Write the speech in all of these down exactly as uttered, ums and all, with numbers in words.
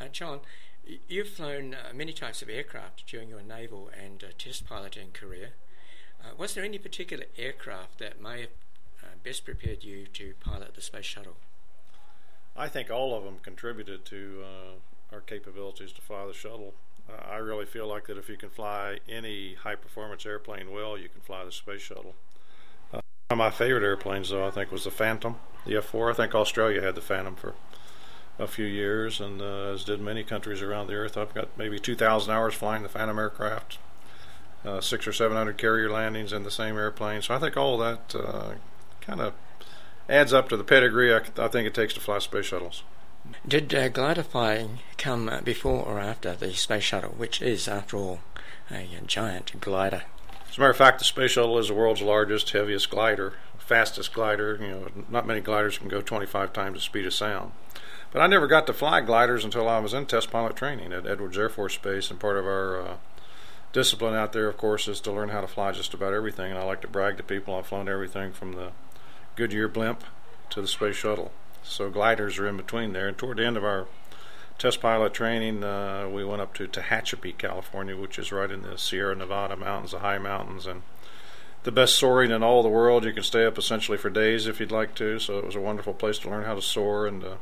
John, y- you've flown uh, many types of aircraft during your naval and uh, test piloting career. Uh, was there any particular aircraft that may have uh, best prepared you to pilot the space shuttle? I think all of them contributed to uh, our capabilities to fly the shuttle. Uh, I really feel like that if you can fly any high-performance airplane well, you can fly the space shuttle. Uh, one of my favorite airplanes, though, I think was the Phantom, the F four. I think Australia had the Phantom for a few years, and uh, as did many countries around the earth. I've got maybe two thousand hours flying the Phantom aircraft, uh, six or seven hundred carrier landings in the same airplane. So I think all that uh, kind of adds up to the pedigree I, I think it takes to fly space shuttles. Did uh, glider flying come uh, before or after the space shuttle, which is, after all, a, a giant glider? As a matter of fact, the space shuttle is the world's largest, heaviest glider, fastest glider. You know, not many gliders can go twenty-five times the speed of sound. But I never got to fly gliders until I was in test pilot training at Edwards Air Force Base, and part of our uh, discipline out there, of course, is to learn how to fly just about everything. And I like to brag to people I've flown everything from the Goodyear blimp to the space shuttle. So gliders are in between there. And toward the end of our test pilot training, uh, we went up to Tehachapi, California, which is right in the Sierra Nevada mountains, the high mountains, and the best soaring in all the world. You can stay up essentially for days if you'd like to. So it was a wonderful place to learn how to soar. And uh,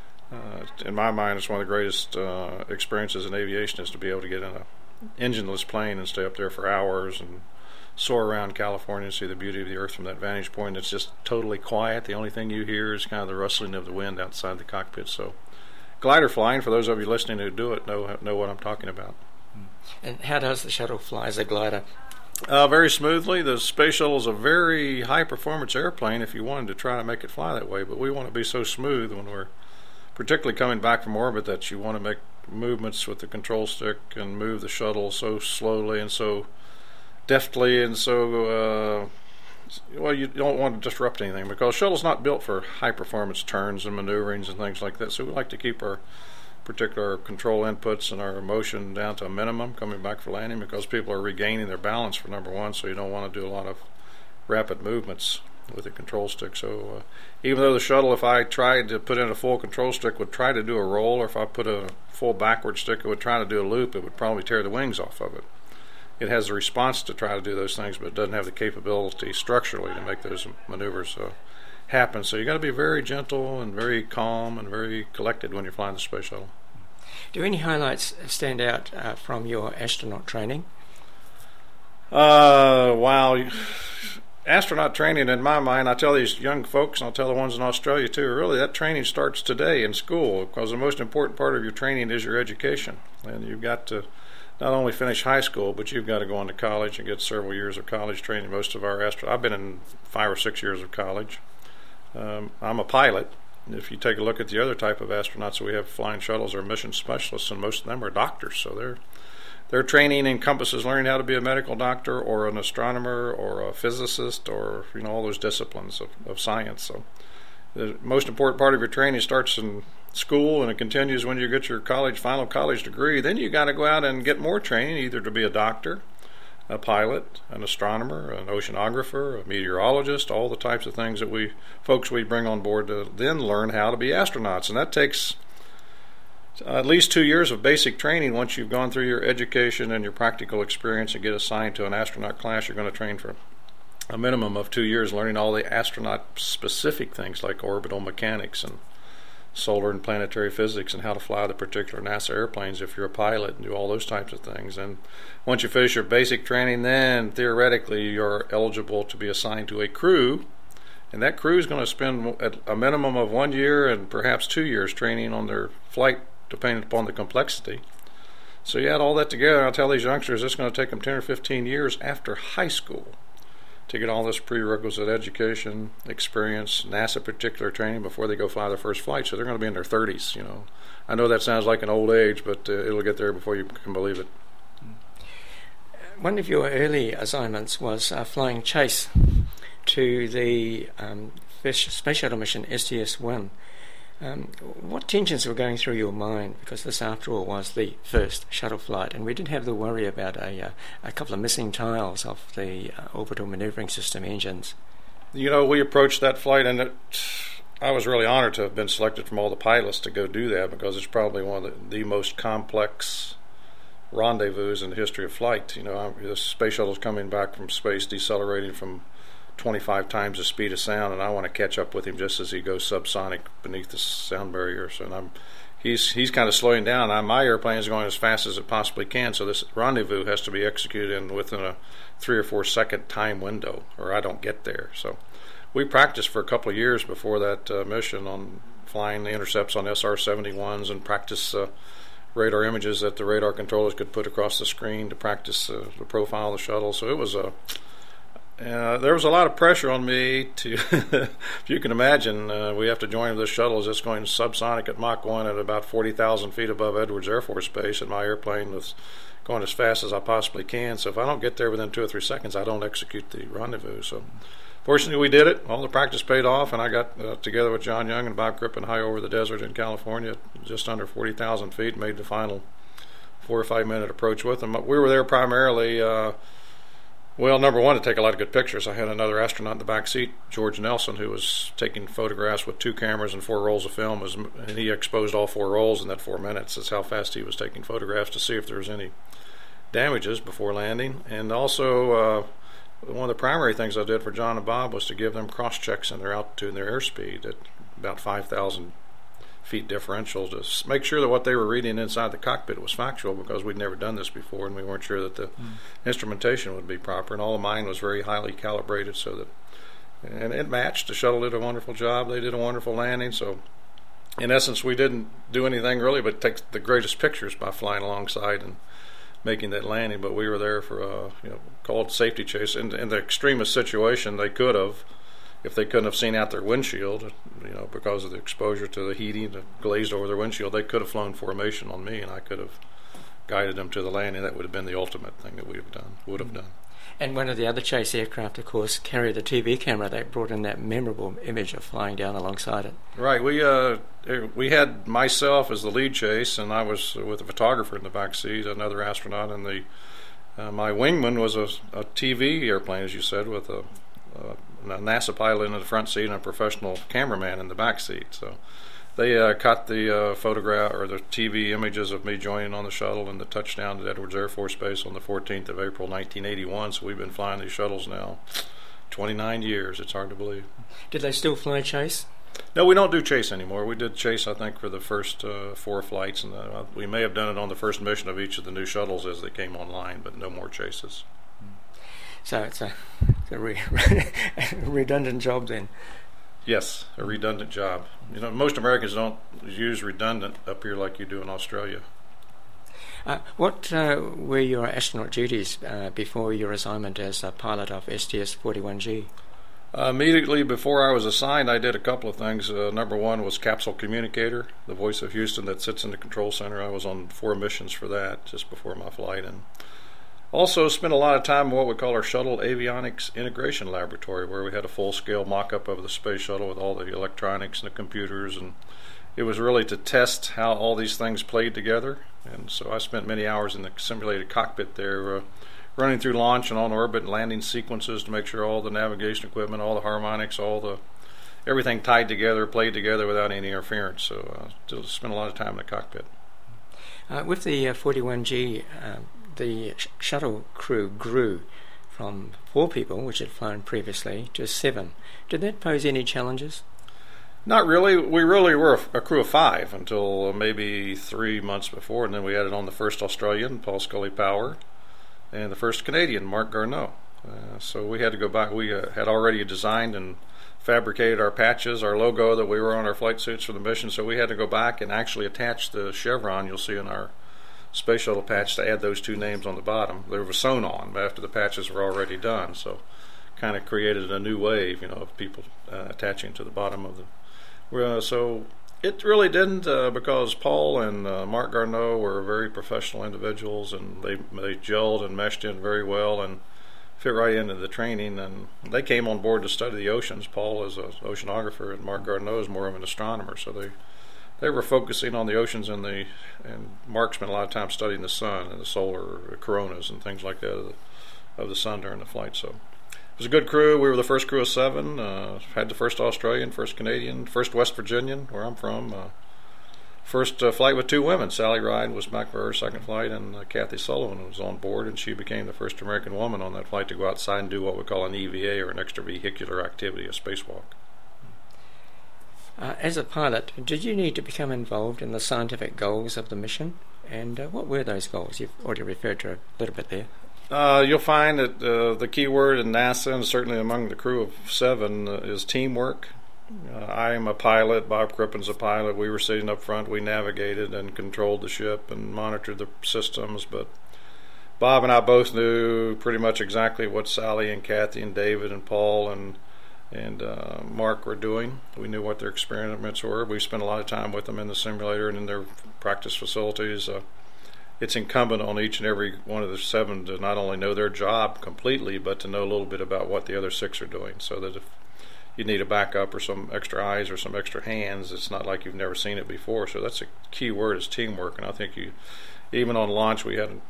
uh, in my mind, it's one of the greatest uh, experiences in aviation is to be able to get in a engineless plane and stay up there for hours and soar around California and see the beauty of the earth from that vantage point. It's just totally quiet. The only thing you hear is kind of the rustling of the wind outside the cockpit. So glider flying, for those of you listening who do it, know know what I'm talking about. And how does the shuttle fly as a glider? Uh, very smoothly. The space shuttle is a very high-performance airplane if you wanted to try to make it fly that way, but we want to be so smooth when we're particularly coming back from orbit that you want to make movements with the control stick and move the shuttle so slowly and so deftly and so uh, well, you don't want to disrupt anything, because shuttle's not built for high performance turns and maneuverings and things like that. So we like to keep our particular control inputs and our motion down to a minimum coming back for landing, because people are regaining their balance, for number one. So you don't want to do a lot of rapid movements with the control stick. So uh, even though the shuttle, if I tried to put in a full control stick, would try to do a roll, or if I put a full backward stick, it would try to do a loop, it would probably tear the wings off of it. It has the response to try to do those things, but it doesn't have the capability structurally to make those maneuvers uh, happen. So you got to be very gentle and very calm and very collected when you're flying the space shuttle. Do any highlights stand out uh, from your astronaut training? Uh, wow. Astronaut training, in my mind, I tell these young folks, and I'll tell the ones in Australia too, really that training starts today in school, because the most important part of your training is your education. And you've got to not only finish high school, but you've got to go on to college and get several years of college training. Most of our astro- I've been in five or six years of college. Um, I'm a pilot. If you take a look at the other type of astronauts that we have flying shuttles, are mission specialists, and most of them are doctors. So their their training encompasses learning how to be a medical doctor or an astronomer or a physicist, or you know all those disciplines of, of science. So the most important part of your training starts in school, and it continues when you get your college final college degree. Then you got to go out and get more training, either to be a doctor, a pilot, an astronomer, an oceanographer, a meteorologist, all the types of things that we folks we bring on board to then learn how to be astronauts. And that takes at least two years of basic training. Once you've gone through your education and your practical experience and get assigned to an astronaut class, you're going to train for a minimum of two years learning all the astronaut specific things like orbital mechanics and solar and planetary physics, and how to fly the particular NASA airplanes if you're a pilot, and do all those types of things. And once you finish your basic training, then theoretically you're eligible to be assigned to a crew, and that crew is going to spend at a minimum of one year and perhaps two years training on their flight, depending upon the complexity. So you add all that together, I'll tell these youngsters it's going to take them ten or fifteen years after high school to get all this prerequisite education, experience, NASA particular training before they go fly their first flight. So they're going to be in their thirties, you know. I know that sounds like an old age, but uh, it'll get there before you can believe it. One of your early assignments was uh, flying chase to the um, Space Shuttle mission S T S one. Um, what tensions were going through your mind? Because this, after all, was the first shuttle flight, and we did have the worry about a, uh, a couple of missing tiles of the uh, orbital maneuvering system engines. You know, we approached that flight, and it, I was really honored to have been selected from all the pilots to go do that, because it's probably one of the, the most complex rendezvous in the history of flight. You know, I'm, the space shuttle's coming back from space, decelerating from twenty-five times the speed of sound, and I want to catch up with him just as he goes subsonic beneath the sound barrier. So and I'm, he's he's kind of slowing down. I, my airplane is going as fast as it possibly can, so this rendezvous has to be executed in within a three or four second time window, or I don't get there. So we practiced for a couple of years before that uh, mission on flying the intercepts on S R seventy-ones and practice uh, radar images that the radar controllers could put across the screen to practice uh, the profile of the shuttle. So it was a uh, there was a lot of pressure on me to, if you can imagine, uh, we have to join this shuttle as it's going subsonic at Mach one at about forty thousand feet above Edwards Air Force Base, and my airplane was going as fast as I possibly can. So if I don't get there within two or three seconds, I don't execute the rendezvous. So fortunately, we did it. All the practice paid off, and I got uh, together with John Young and Bob Crippen high over the desert in California, just under forty thousand feet, made the final four or five minute approach with them. We were there primarily, uh, well, number one, to take a lot of good pictures. I had another astronaut in the back seat, George Nelson, who was taking photographs with two cameras and four rolls of film, and he exposed all four rolls in that four minutes. That's how fast he was taking photographs to see if there was any damages before landing. And also, uh, one of the primary things I did for John and Bob was to give them cross checks in their altitude and their airspeed at about five thousand feet differential, to make sure that what they were reading inside the cockpit was factual, because we'd never done this before and we weren't sure that the mm. instrumentation would be proper, and all of mine was very highly calibrated so that, and it matched. The shuttle did a wonderful job. They did a wonderful landing. So in essence, we didn't do anything really but take the greatest pictures by flying alongside and making that landing. But we were there for a you know called safety chase. In, in the extremest situation, they could have, if they couldn't have seen out their windshield, you know, because of the exposure to the heating that glazed over their windshield, they could have flown formation on me, and I could have guided them to the landing. That would have been the ultimate thing that we have done, would have done. And one of the other chase aircraft, of course, carried a T V camera that brought in that memorable image of flying down alongside it. Right. We uh, we had myself as the lead chase, and I was with a photographer in the back seat, another astronaut, and the uh, my wingman was a, a T V airplane, as you said, with a, a a NASA pilot in the front seat and a professional cameraman in the back seat. So they uh, caught the uh, photograph or the T V images of me joining on the shuttle and the touchdown at Edwards Air Force Base on the fourteenth of April nineteen eighty-one. So we've been flying these shuttles now twenty-nine years. It's hard to believe. Did they still fly chase? No, we don't do chase anymore. We did chase, I think, for the first uh, four flights, and uh, we may have done it on the first mission of each of the new shuttles as they came online, but no more chases. So it's a, it's a re- redundant job then. Yes, a redundant job. You know, most Americans don't use redundant up here like you do in Australia. Uh, what uh, were your astronaut duties uh, before your assignment as a pilot of S T S forty-one G? Uh, immediately before I was assigned, I did a couple of things. Uh, number one was capsule communicator, the voice of Houston that sits in the control center. I was on four missions for that just before my flight, and also spent a lot of time in what we call our Shuttle Avionics Integration Laboratory, where we had a full-scale mock-up of the space shuttle with all the electronics and the computers, and it was really to test how all these things played together. And so I spent many hours in the simulated cockpit there, uh, running through launch and on orbit and landing sequences to make sure all the navigation equipment, all the harmonics, all the everything tied together, played together without any interference. So I uh, spent a lot of time in the cockpit. Uh, with the uh, forty-one G, uh, the sh- shuttle crew grew from four people, which had flown previously, to seven. Did that pose any challenges? Not really. We really were a, a crew of five until uh, maybe three months before, and then we added on the first Australian, Paul Scully Power, and the first Canadian, Mark Garneau. Uh, so we had to go back. We uh, had already designed and fabricated our patches, our logo that we were on our flight suits for the mission, so we had to go back and actually attach the chevron you'll see in our space shuttle patch to add those two names on the bottom. They were sewn on after the patches were already done, so kind of created a new wave, you know, of people uh, attaching to the bottom of the. Uh, so it really didn't, uh, because Paul and uh, Mark Garneau were very professional individuals, and they they gelled and meshed in very well and fit right into the training. And they came on board to study the oceans. Paul is an oceanographer, and Mark Garneau is more of an astronomer. So they. They were focusing on the oceans, and the and Mark spent a lot of time studying the sun and the solar coronas and things like that of the, of the sun during the flight. So it was a good crew. We were the first crew of seven. Uh, had the first Australian, first Canadian, first West Virginian, where I'm from. Uh, first uh, flight with two women. Sally Ride was back for her second flight, and uh, Kathy Sullivan was on board, and she became the first American woman on that flight to go outside and do what we call an E V A, or an extravehicular activity, a spacewalk. Uh, as a pilot, did you need to become involved in the scientific goals of the mission? And uh, what were those goals? You've already referred to a little bit there. Uh, you'll find that uh, the key word in NASA, and certainly among the crew of seven, uh, is teamwork. Uh, I am a pilot. Bob Crippen's a pilot. We were sitting up front. We navigated and controlled the ship and monitored the systems. But Bob and I both knew pretty much exactly what Sally and Kathy and David and Paul and and uh, Mark were doing. We knew what their experiments were. We spent a lot of time with them in the simulator and in their practice facilities. Uh, it's incumbent on each and every one of the seven to not only know their job completely, but to know a little bit about what the other six are doing, so that if you need a backup or some extra eyes or some extra hands, it's not like you've never seen it before. So that's a key word, is teamwork. And I think you, even on launch, we had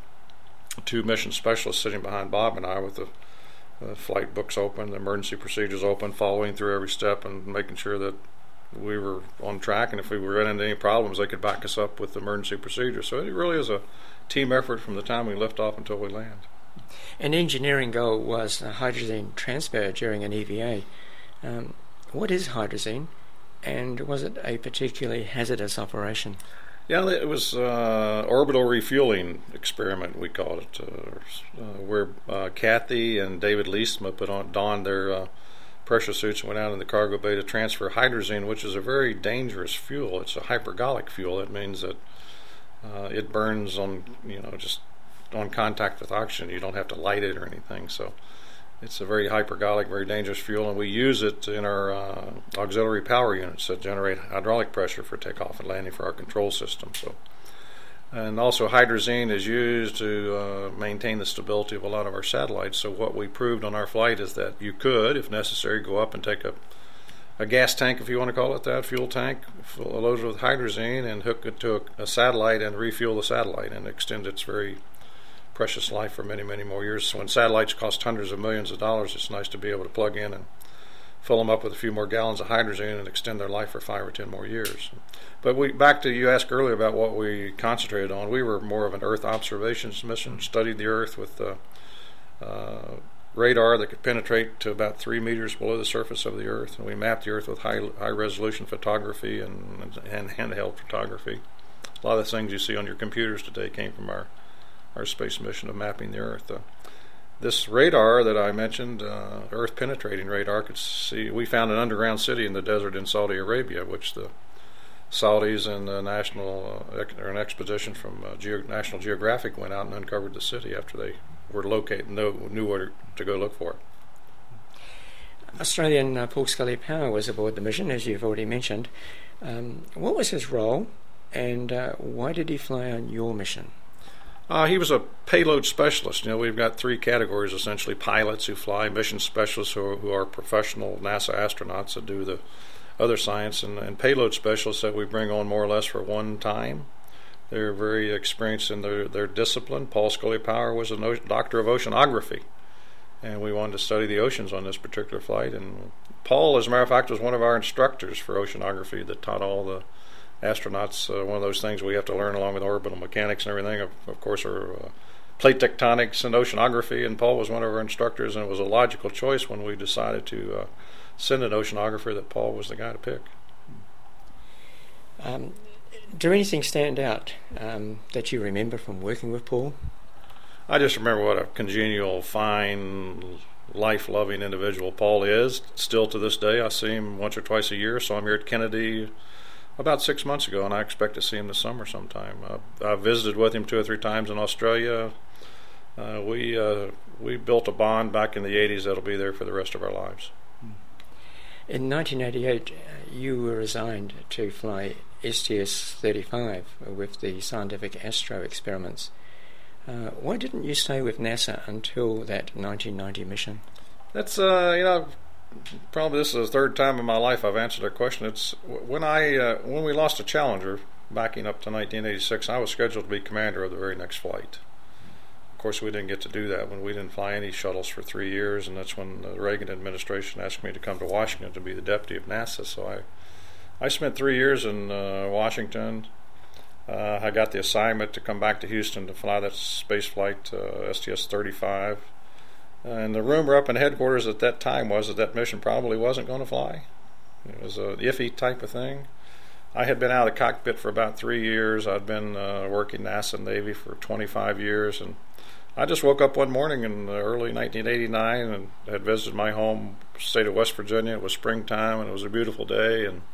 two mission specialists sitting behind Bob and I with the Uh, flight books open, the emergency procedures open, following through every step and making sure that we were on track, and if we were running into any problems, they could back us up with emergency procedures. So it really is a team effort from the time we lift off until we land. An engineering goal was uh, hydrazine transfer during an E V A. Um, what is hydrazine, and was it a particularly hazardous operation? Yeah, it was uh, orbital refueling experiment, we called it, uh, uh, where uh, Kathy and David Leesma put on donned their uh, pressure suits and went out in the cargo bay to transfer hydrazine, which is a very dangerous fuel. It's a hypergolic fuel. That means that uh, it burns on, you know, just on contact with oxygen. You don't have to light it or anything. So it's a very hypergolic, very dangerous fuel, and we use it in our uh, auxiliary power units that generate hydraulic pressure for takeoff and landing for our control system. So, and also hydrazine is used to uh, maintain the stability of a lot of our satellites. So what we proved on our flight is that you could, if necessary, go up and take a, a gas tank, if you want to call it that, fuel tank, loaded with hydrazine, and hook it to a, a satellite and refuel the satellite and extend its very precious life for many, many more years. So when satellites cost hundreds of millions of dollars, it's nice to be able to plug in and fill them up with a few more gallons of hydrazine and extend their life for five or ten more years. But we back to, you asked earlier about what we concentrated on. We were more of an Earth observations mission, studied the Earth with uh, uh, radar that could penetrate to about three meters below the surface of the Earth, and we mapped the Earth with high high resolution photography and, and handheld photography. A lot of the things you see on your computers today came from our our space mission of mapping the Earth. Uh, this radar that I mentioned, uh, Earth penetrating radar, could see. We found an underground city in the desert in Saudi Arabia, which the Saudis and the national uh, or an expedition from uh, Geo- National Geographic went out and uncovered the city after they were located, know, knew where to go look for it. Australian uh, Paul Scully Power was aboard the mission, as you've already mentioned. Um, what was his role, and uh, why did he fly on your mission? Uh, he was a payload specialist. You know, we've got three categories essentially: pilots who fly, mission specialists who are, who are professional NASA astronauts that do the other science, and, and payload specialists that we bring on more or less for one time. They're very experienced in their, their discipline. Paul Scully Power was a no- doctor of oceanography, and we wanted to study the oceans on this particular flight. And Paul, as a matter of fact, was one of our instructors for oceanography that taught all the astronauts uh, one of those things we have to learn along with orbital mechanics and everything, of, of course, are uh, plate tectonics and oceanography, and Paul was one of our instructors, and it was a logical choice when we decided to uh, send an oceanographer that Paul was the guy to pick. Um, do anything stand out um, that you remember from working with Paul? I just remember what a congenial, fine, life-loving individual Paul is, still to this day. I see him once or twice a year, so I'm here at Kennedy about six months ago, and I expect to see him this summer sometime. Uh, I visited with him two or three times in Australia. Uh, we uh, we built a bond back in the eighties that'll be there for the rest of our lives. In nineteen eighty-eight, uh, you were assigned to fly S T S thirty-five with the Scientific Astro experiments. Uh, why didn't you stay with NASA until that nineteen ninety mission? That's, uh, you know, probably this is the third time in my life I've answered that question. It's when I uh, when we lost a Challenger, backing up to nineteen eighty-six, I was scheduled to be commander of the very next flight. Of course, we didn't get to do that when we didn't fly any shuttles for three years, and that's when the Reagan administration asked me to come to Washington to be the deputy of NASA. So I, I spent three years in uh, Washington. Uh, I got the assignment to come back to Houston to fly that space flight, uh, S T S thirty-five. And the rumor up in headquarters at that time was that that mission probably wasn't going to fly. It was a iffy type of thing. I had been out of the cockpit for about three years. I'd been uh, working NASA and Navy for twenty-five years, and I just woke up one morning in early nineteen eighty-nine and had visited my home state of West Virginia. It was springtime, and it was a beautiful day, and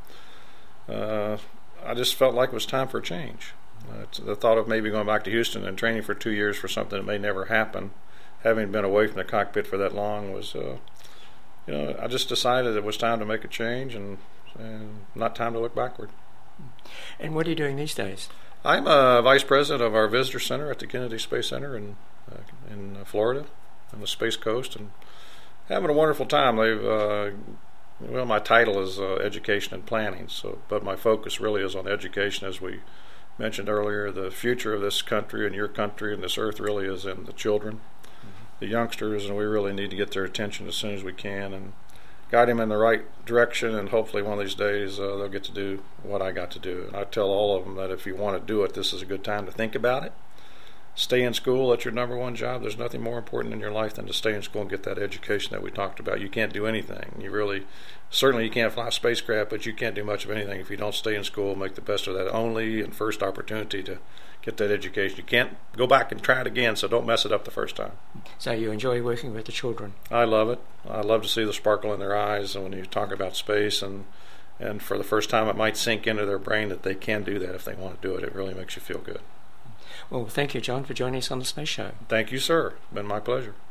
uh, I just felt like it was time for a change. Uh, the thought of maybe going back to Houston and training for two years for something that may never happen, having been away from the cockpit for that long, was, uh, you know, I just decided it was time to make a change and, and not time to look backward. And what are you doing these days? I'm a vice president of our visitor center at the Kennedy Space Center in uh, in Florida, on the Space Coast, and having a wonderful time. They've uh, well, my title is uh, education and planning, so but my focus really is on education, as we mentioned earlier. The future of this country and your country and this earth really is in the children, mm-hmm. the youngsters, and we really need to get their attention as soon as we can and guide them in the right direction, and hopefully one of these days uh, they'll get to do what I got to do. And I tell all of them that if you want to do it, this is a good time to think about it. Stay in school. That's your number one job. There's nothing more important in your life than to stay in school and get that education that we talked about. You can't do anything. You really, certainly you can't fly a spacecraft, but you can't do much of anything if you don't stay in school and make the best of that only and first opportunity to get that education. You can't go back and try it again, so don't mess it up the first time. So you enjoy working with the children? I love it. I love to see the sparkle in their eyes, and when you talk about space, and and for the first time it might sink into their brain that they can do that if they want to do it. It really makes you feel good. Well, thank you, John, for joining us on the Space Show. Thank you, sir. It's been my pleasure.